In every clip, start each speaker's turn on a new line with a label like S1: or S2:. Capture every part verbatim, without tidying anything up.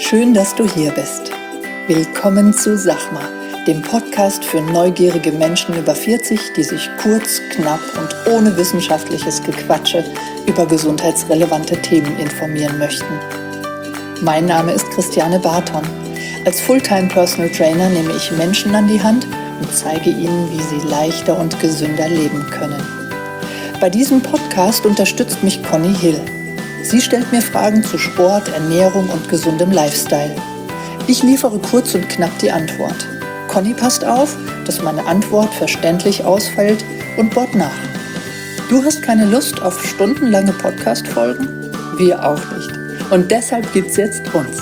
S1: Schön, dass du hier bist. Willkommen zu Sachma, dem Podcast für neugierige Menschen über vierzig, die sich kurz, knapp und ohne wissenschaftliches Gequatsche über gesundheitsrelevante Themen informieren möchten. Mein Name ist Christiane Barton. Als Fulltime Personal Trainer nehme ich Menschen an die Hand und zeige ihnen, wie sie leichter und gesünder leben können. Bei diesem Podcast unterstützt mich Conny Hill. Sie stellt mir Fragen zu Sport, Ernährung und gesundem Lifestyle. Ich liefere kurz und knapp die Antwort. Conny passt auf, dass meine Antwort verständlich ausfällt und bohrt nach. Du hast keine Lust auf stundenlange Podcast-Folgen? Wir auch nicht. Und deshalb gibt's jetzt uns.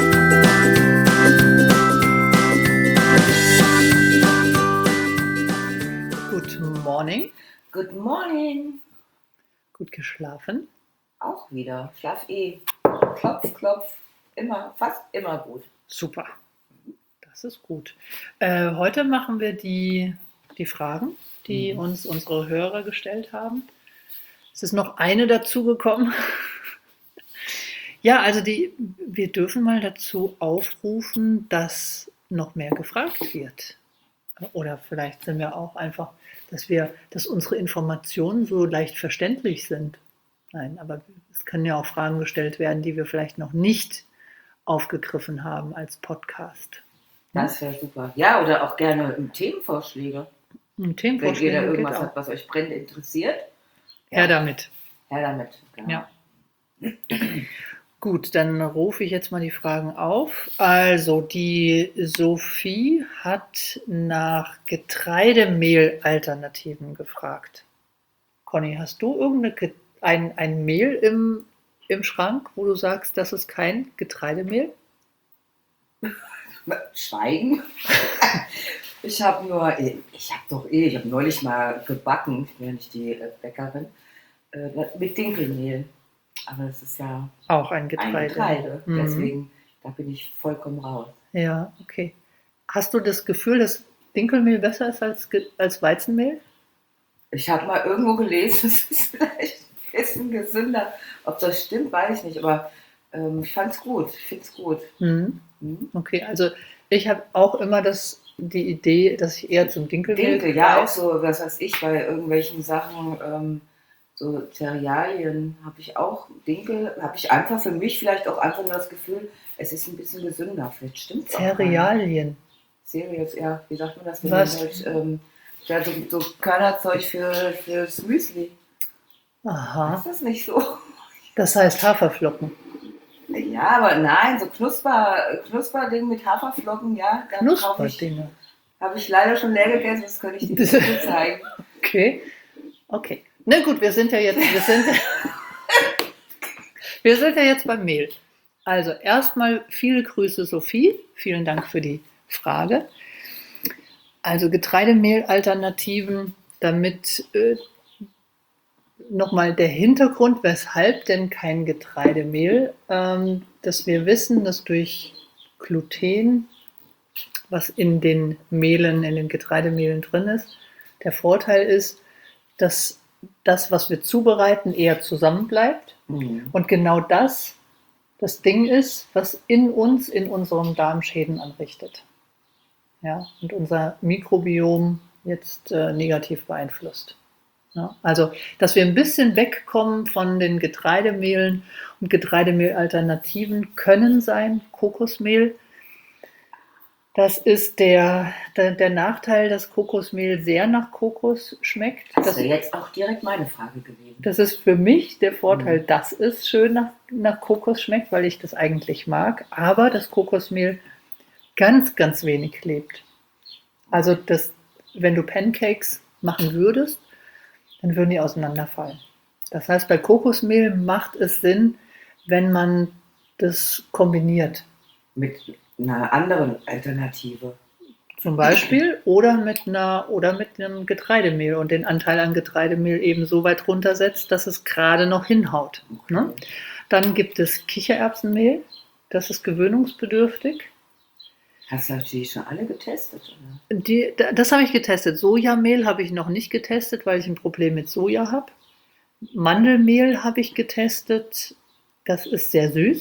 S1: Good morning.
S2: Good morning.
S1: Gut geschlafen?
S2: Auch wieder. Schlaf eh. Klopf, klopf. Immer, fast immer gut.
S1: Super. Das ist gut. Äh, heute machen wir die, die Fragen, die mhm. uns unsere Hörer gestellt haben. Es ist noch eine dazugekommen. Ja, also die, wir dürfen mal dazu aufrufen, dass noch mehr gefragt wird. Oder vielleicht sind wir auch einfach, dass wir, dass unsere Informationen so leicht verständlich sind. Nein, aber es können ja auch Fragen gestellt werden, die wir vielleicht noch nicht aufgegriffen haben als Podcast.
S2: Das wäre super. Ja, oder auch gerne Themenvorschläge.
S1: Themenvorschläge.
S2: Wenn jeder irgendwas hat, was euch brennend interessiert.
S1: Her ja. damit.
S2: Her damit, genau.
S1: Ja. Gut, dann rufe ich jetzt mal die Fragen auf. Also, die Sophie hat nach Getreidemehl-Alternativen gefragt. Conny, hast du irgendeine Ge- ein, ein Mehl im, im Schrank, wo du sagst, das ist kein Getreidemehl?
S2: Schweigen. Ich habe nur, ich habe doch eh, ich habe neulich mal gebacken, ich bin ja nicht die Bäckerin, mit Dinkelmehl. Aber das ist ja
S1: auch ein Getreide.
S2: Ein Getreide. Mhm. Deswegen, da bin ich vollkommen raus.
S1: Ja, okay. Hast du das Gefühl, dass Dinkelmehl besser ist als, als Weizenmehl?
S2: Ich habe mal irgendwo gelesen, es ist vielleicht ein bisschen gesünder. Ob das stimmt, weiß ich nicht. Aber ähm, ich fand es gut. Ich finde es gut.
S1: Mhm. Mhm. Okay, also ich habe auch immer das, die Idee, dass ich eher zum Dinkelmehl
S2: Dinkel, ja, auch so, was weiß ich, bei irgendwelchen Sachen... Ähm, So Cerealien habe ich auch, Dinkel, habe ich einfach für mich vielleicht auch einfach nur das Gefühl, es ist ein bisschen gesünder. Vielleicht stimmt es auch.
S1: Cerealien?
S2: Cereals, ja, wie sagt man das? Wenn
S1: Was?
S2: Halt, ähm, ja, so, so Körnerzeug für, fürs Müsli.
S1: Aha.
S2: Ist das nicht so?
S1: Das heißt Haferflocken.
S2: Ja, aber nein, so Knusper, Knusperding mit Haferflocken, ja.
S1: Knusperdinge?
S2: Habe ich leider schon leer gegessen, das könnte ich dir nicht zeigen.
S1: Okay, okay. Na gut, wir sind ja jetzt, wir sind, wir sind ja jetzt beim Mehl. Also erstmal viele Grüße, Sophie. Vielen Dank für die Frage. Also Getreidemehl-Alternativen, damit äh, nochmal der Hintergrund, weshalb denn kein Getreidemehl, ähm, dass wir wissen, dass durch Gluten, was in den Mehlen, in den Getreidemehlen drin ist, der Vorteil ist, dass das, was wir zubereiten, eher zusammenbleibt. Mhm. Und genau das das Ding ist, was in uns, in unserem Darm Schäden anrichtet. Ja, und unser Mikrobiom jetzt äh, negativ beeinflusst. Ja, also, dass wir ein bisschen wegkommen von den Getreidemehlen und Getreidemehl-Alternativen können sein, Kokosmehl. Das ist der, der, der Nachteil, dass Kokosmehl sehr nach Kokos schmeckt.
S2: Das wäre jetzt auch direkt meine Frage gewesen.
S1: Das ist für mich der Vorteil, mhm. dass es schön nach, nach Kokos schmeckt, weil ich das eigentlich mag. Aber das Kokosmehl ganz, ganz wenig klebt. Also das, wenn du Pancakes machen würdest, dann würden die auseinanderfallen. Das heißt, bei Kokosmehl macht es Sinn, wenn man das kombiniert.
S2: Mit einer anderen Alternative.
S1: Zum Beispiel oder mit einer oder mit einem Getreidemehl und den Anteil an Getreidemehl eben so weit runtersetzt, dass es gerade noch hinhaut. Okay. Ne? Dann gibt es Kichererbsenmehl, das ist gewöhnungsbedürftig.
S2: Hast du die schon alle getestet? Oder?
S1: Die, das habe ich getestet. Sojamehl habe ich noch nicht getestet, weil ich ein Problem mit Soja habe. Mandelmehl habe ich getestet, das ist sehr süß.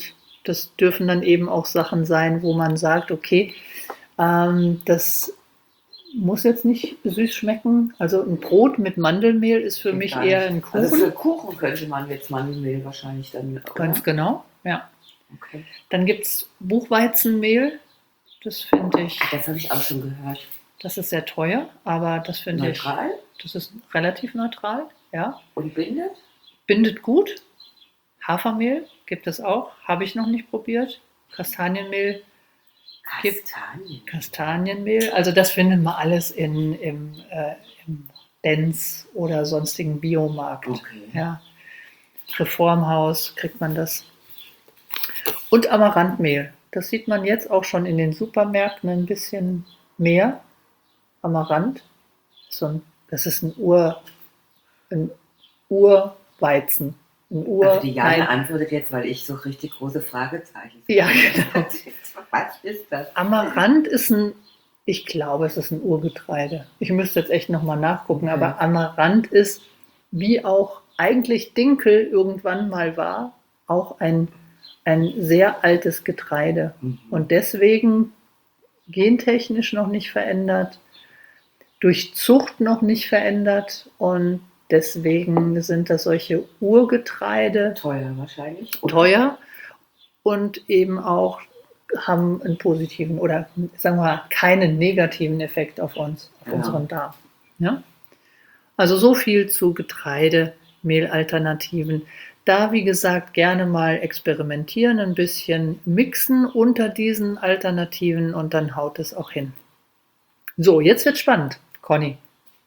S1: das dürfen dann eben auch Sachen sein, wo man sagt, okay, ähm, das muss jetzt nicht süß schmecken. Also ein Brot mit Mandelmehl ist für
S2: Geht
S1: mich
S2: gar
S1: eher
S2: nicht.
S1: ein Kuchen.
S2: Also für Kuchen könnte man jetzt Mandelmehl wahrscheinlich dann, oder?
S1: Ganz genau, ja.
S2: Okay.
S1: Dann gibt es Buchweizenmehl. Das finde ich,
S2: Ach, das habe ich auch schon gehört.
S1: das ist sehr teuer, aber das finde ich,
S2: Neutral
S1: das ist relativ neutral, ja.
S2: und bindet?
S1: Bindet gut. Hafermehl gibt es auch, habe ich noch nicht probiert. Kastanienmehl, Gibt-
S2: Kastanien.
S1: Kastanienmehl, also das findet man alles in, im, äh, im Benz oder sonstigen Biomarkt.
S2: Okay.
S1: Ja. Reformhaus kriegt man das. Und Amaranthmehl. Das sieht man jetzt auch schon in den Supermärkten ein bisschen mehr. Amaranth. So ein, das ist ein, Ur, ein Urweizen. Ein Ur,
S2: Also die Jana
S1: nein,
S2: antwortet jetzt, weil ich so richtig große Fragezeichen
S1: Ja, genau.
S2: Was ist das?
S1: Amaranth ist ein, ich glaube, es ist ein Urgetreide. Ich müsste jetzt echt nochmal nachgucken,
S2: Okay.
S1: aber Amaranth ist, wie auch eigentlich Dinkel irgendwann mal war, auch ein, ein sehr altes Getreide.
S2: Mhm.
S1: Und deswegen gentechnisch noch nicht verändert, durch Zucht noch nicht verändert und deswegen sind das solche Urgetreide,
S2: Teuer wahrscheinlich. oder?
S1: teuer und eben auch haben einen positiven oder sagen wir mal keinen negativen Effekt auf uns, auf
S2: Ja.
S1: unseren Darm. Ja? Also so viel zu Getreidemehlalternativen. Da, wie gesagt, gerne mal experimentieren, ein bisschen mixen unter diesen Alternativen und dann haut es auch hin. So, jetzt wird spannend, Conny.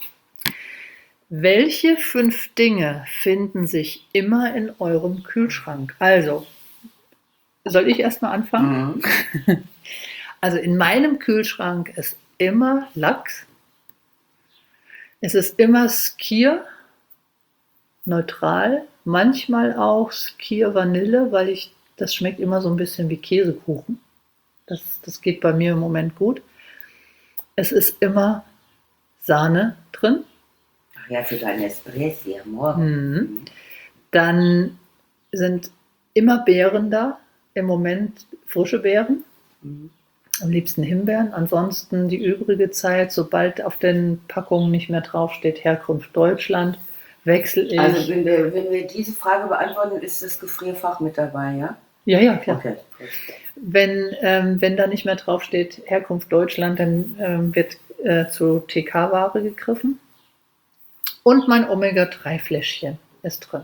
S1: Welche fünf Dinge finden sich immer in eurem Kühlschrank? Also, soll ich erstmal anfangen?
S2: Mhm.
S1: Also in meinem Kühlschrank ist immer Lachs. Es ist immer Skyr, neutral. Manchmal auch Skyr Vanille, weil ich, das schmeckt immer so ein bisschen wie Käsekuchen. Das, das geht bei mir im Moment gut. Es ist immer Sahne drin.
S2: Ach ja, für deinen Espresso am Morgen.
S1: Mhm. Dann sind immer Beeren da. Im Moment frische Beeren.
S2: Mhm.
S1: Am liebsten Himbeeren. Ansonsten die übrige Zeit, sobald auf den Packungen nicht mehr draufsteht Herkunft Deutschland, wechsle ich.
S2: Also wenn wir, wenn wir diese Frage beantworten, ist das Gefrierfach mit dabei, ja?
S1: ja, ja, klar.
S2: Okay.
S1: Wenn, ähm, wenn da nicht mehr draufsteht Herkunft Deutschland, dann ähm, wird äh, zu T K-Ware gegriffen. Und mein Omega drei Fläschchen ist drin.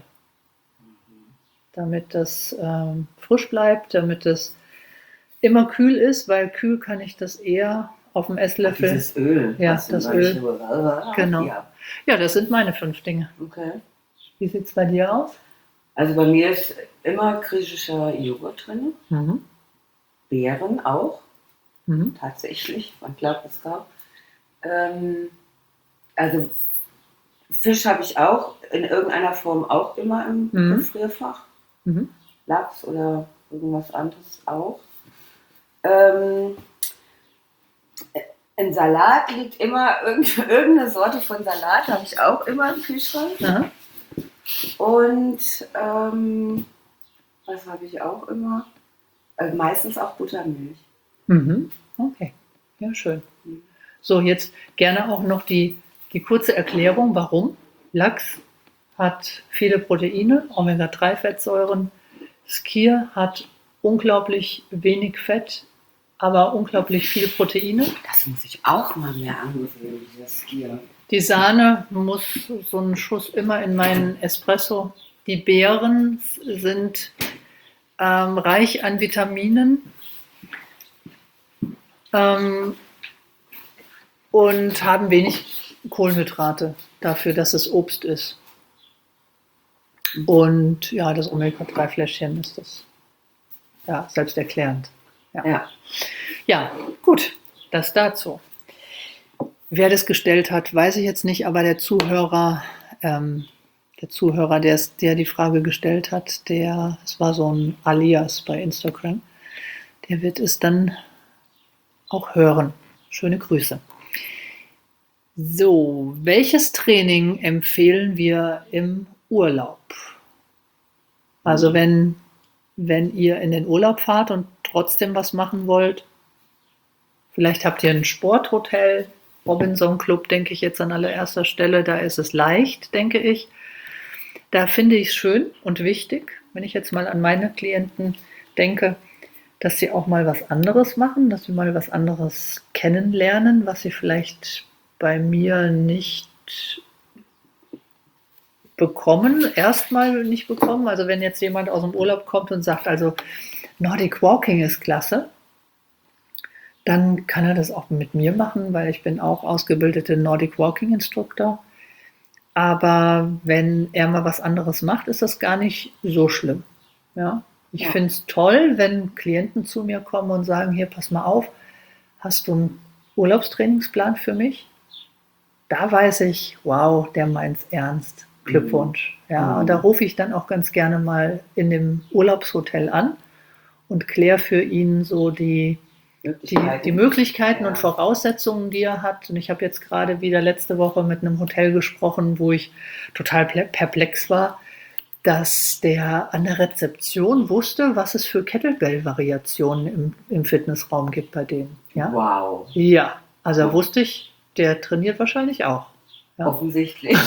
S1: Damit das ähm, frisch bleibt, damit es immer kühl ist, weil kühl kann ich das eher auf dem
S2: Ach,
S1: Esslöffel.
S2: dieses Öl.
S1: Ja,
S2: was du
S1: das
S2: neulich
S1: Öl.
S2: über-
S1: Genau.
S2: Ja,
S1: Ja, das sind meine fünf Dinge.
S2: okay.
S1: Wie sieht es bei dir aus?
S2: Also bei mir ist immer griechischer Joghurt drin.
S1: Mhm.
S2: Beeren auch,
S1: Mhm.
S2: tatsächlich. Man glaubt es kaum. Ähm, also Fisch habe ich auch in irgendeiner Form auch immer im
S1: Mhm.
S2: Gefrierfach.
S1: Mhm.
S2: Lachs oder irgendwas anderes auch. Ähm, ein Salat liegt immer, irgend- irgendeine Sorte von Salat habe ich auch immer im Kühlschrank.
S1: Aha.
S2: Und ähm, was habe ich auch immer? Also meistens auch Buttermilch.
S1: Mhm. Okay, ja, schön.
S2: Mhm.
S1: So, jetzt gerne auch noch die, die kurze Erklärung, warum. Lachs hat viele Proteine, Omega drei Fettsäuren. Skyr hat unglaublich wenig Fett, aber unglaublich viele Proteine.
S2: Das muss ich auch mal mehr ansehen, dieses Skier.
S1: Die Sahne muss so einen Schuss immer in meinen Espresso. Die Beeren sind ähm, reich an Vitaminen ähm, und haben wenig Kohlenhydrate dafür, dass es Obst ist. Und ja, das Omega drei Fläschchen ist das ja selbsterklärend. Ja.
S2: Ja.
S1: Ja, gut, das dazu. Wer das gestellt hat, weiß ich jetzt nicht, aber der Zuhörer, ähm, der Zuhörer, der, es- der die Frage gestellt hat, der, es war so ein Alias bei Instagram, der wird es dann auch hören. Schöne Grüße. So, welches Training empfehlen wir im Urlaub? Also wenn wenn ihr in den Urlaub fahrt und trotzdem was machen wollt, vielleicht habt ihr ein Sporthotel, Robinson Club, denke ich jetzt an allererster Stelle, da ist es leicht, denke ich. Da finde ich es schön und wichtig, wenn ich jetzt mal an meine Klienten denke, dass sie auch mal was anderes machen, dass sie mal was anderes kennenlernen, was sie vielleicht bei mir nicht bekommen, erstmal nicht bekommen. Also wenn jetzt jemand aus dem Urlaub kommt und sagt, also Nordic Walking ist klasse, dann kann er das auch mit mir machen, weil ich bin auch ausgebildete Nordic Walking Instructor. Aber wenn er mal was anderes macht, ist das gar nicht so schlimm. Ja? Ich ja. finde es toll, wenn Klienten zu mir kommen und sagen, hier, pass mal auf, hast du einen Urlaubstrainingsplan für mich? Da weiß ich, wow, der meint's ernst. Glückwunsch. Mhm. Ja, und da rufe ich dann auch ganz gerne mal in dem Urlaubshotel an und kläre für ihn so die, die, die Möglichkeiten ja. und Voraussetzungen, die er hat. Und ich habe jetzt gerade wieder letzte Woche mit einem Hotel gesprochen, wo ich total perplex war, dass der an der Rezeption wusste, was es für Kettlebell-Variationen im, im Fitnessraum gibt bei denen. Ja?
S2: Wow.
S1: Ja, also da wusste ich, der trainiert wahrscheinlich auch. Ja.
S2: Offensichtlich.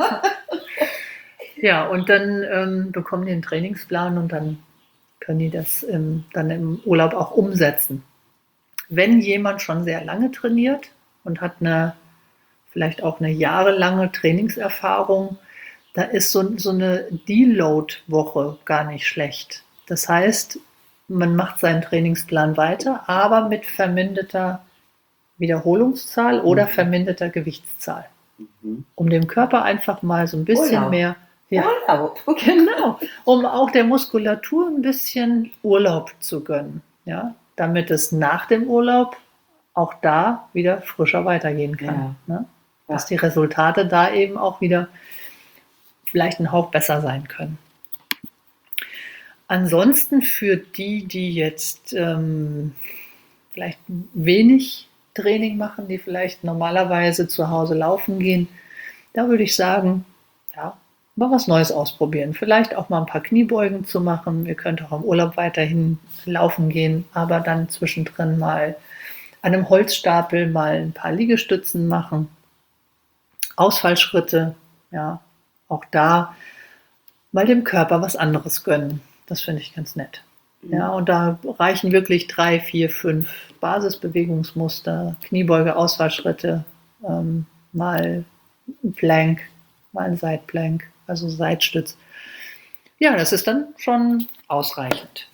S1: Ja, und dann ähm, bekommen die einen Trainingsplan und dann können die das ähm, dann im Urlaub auch umsetzen. Wenn jemand schon sehr lange trainiert und hat eine, vielleicht auch eine jahrelange Trainingserfahrung, da ist so, so eine Deload-Woche gar nicht schlecht. Das heißt, man macht seinen Trainingsplan weiter, aber mit verminderter Wiederholungszahl oder mhm. verminderter Gewichtszahl. Mhm. Um dem Körper einfach mal so ein bisschen Urlaub. mehr... Ja, Urlaub. Genau, um auch der Muskulatur ein bisschen Urlaub zu gönnen. Ja, damit es nach dem Urlaub auch da wieder frischer weitergehen kann. Ja. Ne? Dass ja. die Resultate da eben auch wieder vielleicht ein Hauch besser sein können. Ansonsten für die, die jetzt ähm, vielleicht wenig Training machen, die vielleicht normalerweise zu Hause laufen gehen, da würde ich sagen, ja, mal was Neues ausprobieren. Vielleicht auch mal ein paar Kniebeugen zu machen. Ihr könnt auch im Urlaub weiterhin laufen gehen, aber dann zwischendrin mal an einem Holzstapel mal ein paar Liegestützen machen. Ausfallschritte, ja, auch da mal dem Körper was anderes gönnen. Das finde ich ganz nett. Ja, und da reichen wirklich drei, vier, fünf Basisbewegungsmuster, Kniebeuge, Ausfallschritte, ähm, mal ein Plank, mal ein Side Plank, also Seitstütz. Ja, das ist dann schon ausreichend.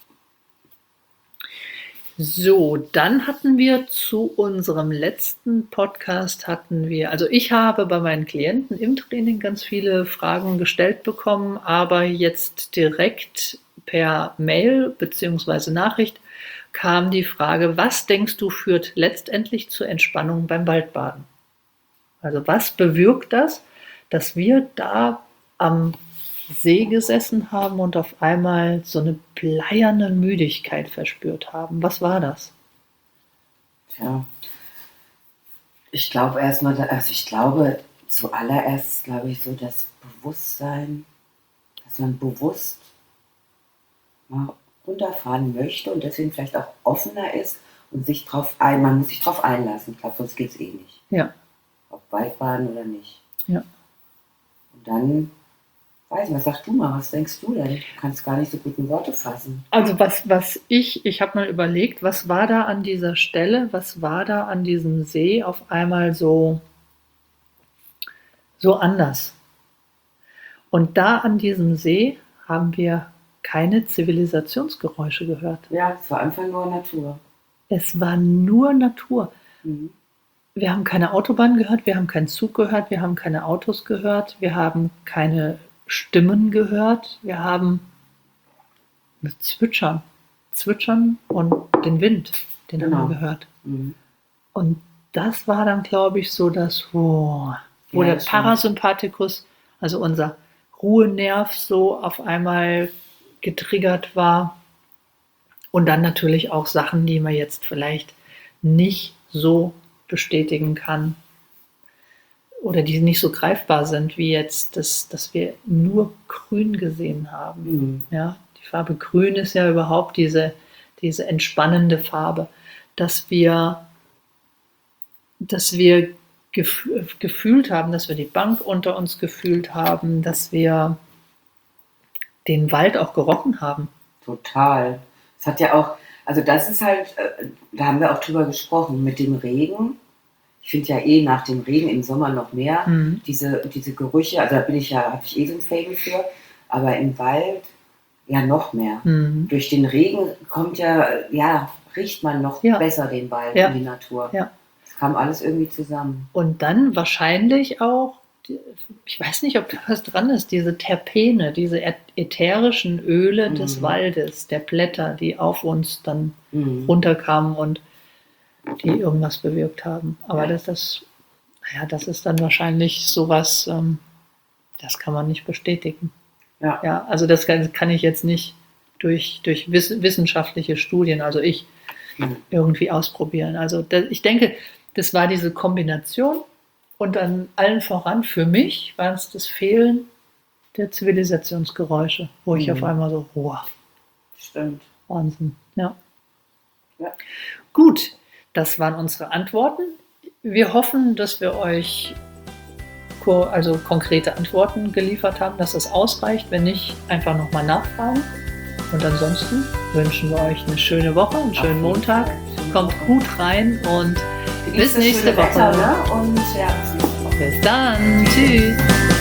S1: So, dann hatten wir zu unserem letzten Podcast hatten wir, also ich habe bei meinen Klienten im Training ganz viele Fragen gestellt bekommen, aber jetzt direkt per Mail bzw. Nachricht kam die Frage, was denkst du führt letztendlich zur Entspannung beim Waldbaden? Also was bewirkt das, dass wir da am See gesessen haben und auf einmal so eine bleierne Müdigkeit verspürt haben? Was war das?
S2: Ja, ich glaube erstmal, also ich glaube zuallererst, glaube ich, so das Bewusstsein, dass man bewusst mal runterfahren möchte und deswegen vielleicht auch offener ist und sich drauf ein, man muss sich drauf einlassen. Ich glaube, sonst geht es eh nicht.
S1: Ja.
S2: Ob Waldbaden oder nicht.
S1: Ja.
S2: Und dann, weiß ich, was sagst du mal, was denkst du denn? Du kannst gar nicht so gut in Worte fassen.
S1: Also was, was ich, ich habe mal überlegt, was war da an dieser Stelle, was war da an diesem See auf einmal so, so anders? Und da an diesem See haben wir keine Zivilisationsgeräusche gehört.
S2: Ja, es war einfach nur Natur.
S1: Es war nur Natur.
S2: Mhm.
S1: Wir haben keine Autobahn gehört, wir haben keinen Zug gehört, wir haben keine Autos gehört, wir haben keine Stimmen gehört, wir haben das Zwitschern, Zwitschern und den Wind, den genau. haben wir gehört. Mhm. Und das war dann, glaube ich, so das, wo, wo ja, der Parasympathikus, also unser Ruhenerv, so auf einmal getriggert war. Und dann natürlich auch Sachen, die man jetzt vielleicht nicht so bestätigen kann oder die nicht so greifbar sind, wie jetzt, das, dass wir nur grün gesehen haben. Mhm. Ja, die die Farbe Grün ist ja überhaupt diese, diese entspannende Farbe, dass wir, dass wir gef gefühlt haben, dass wir die Bank unter uns gefühlt haben, dass wir den Wald auch gerochen haben.
S2: Total. Es hat ja auch, also das ist halt, äh, da haben wir auch drüber gesprochen, mit dem Regen. Ich finde ja eh nach dem Regen im Sommer noch mehr
S1: Mhm.
S2: diese, diese Gerüche, also da bin ich ja, habe ich eh so ein Faible für, aber im Wald ja noch mehr.
S1: Mhm.
S2: Durch den Regen kommt ja, ja, riecht man noch
S1: Ja.
S2: besser den Wald
S1: Ja.
S2: und die Natur.
S1: Ja.
S2: Es kam alles irgendwie zusammen.
S1: Und dann wahrscheinlich auch, ich weiß nicht, ob da was dran ist, diese Terpene, diese ätherischen Öle
S2: Mhm.
S1: des Waldes, der Blätter, die auf uns dann
S2: Mhm.
S1: runterkamen und die irgendwas bewirkt haben. Aber
S2: Ja.
S1: das, das, naja, das ist dann wahrscheinlich sowas, ähm, das kann man nicht bestätigen.
S2: Ja.
S1: Ja, also das kann, kann ich jetzt nicht durch, durch wiss, wissenschaftliche Studien, also ich,
S2: Mhm.
S1: irgendwie ausprobieren. Also das, ich denke, das war diese Kombination und dann allen voran für mich war es das Fehlen der Zivilisationsgeräusche, wo ich
S2: Mhm.
S1: auf einmal so, wow,
S2: Stimmt.
S1: Wahnsinn. Ja.
S2: Ja.
S1: Gut, das waren unsere Antworten. Wir hoffen, dass wir euch ko also konkrete Antworten geliefert haben, dass es ausreicht. Wenn nicht, einfach nochmal nachfragen. Und ansonsten wünschen wir euch eine schöne Woche, einen schönen Montag. Kommt gut rein und bis nächste Woche.
S2: Wetter, ne? Und ja, bis nächste Woche.
S1: Bis dann. Tschüss.